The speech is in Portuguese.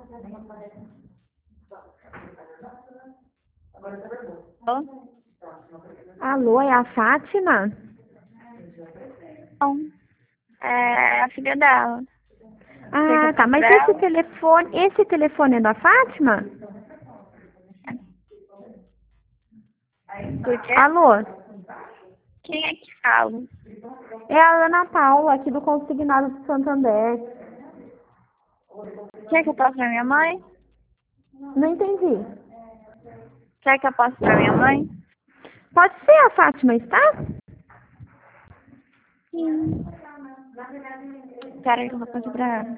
Alô? Alô, é a Fátima? Não, é a filha dela. Quer que eu Ah, tá. passe Mas pra ela? esse telefone é da Fátima? Por quê? Alô? Quem é que fala? É a Ana Paula, aqui do Consignado de Santander. Quer que eu passe pra minha mãe? Não entendi. Quer que eu passe pra minha mãe? Pode ser a Fátima, está? Sim. Peraí que eu vou passar pra ela.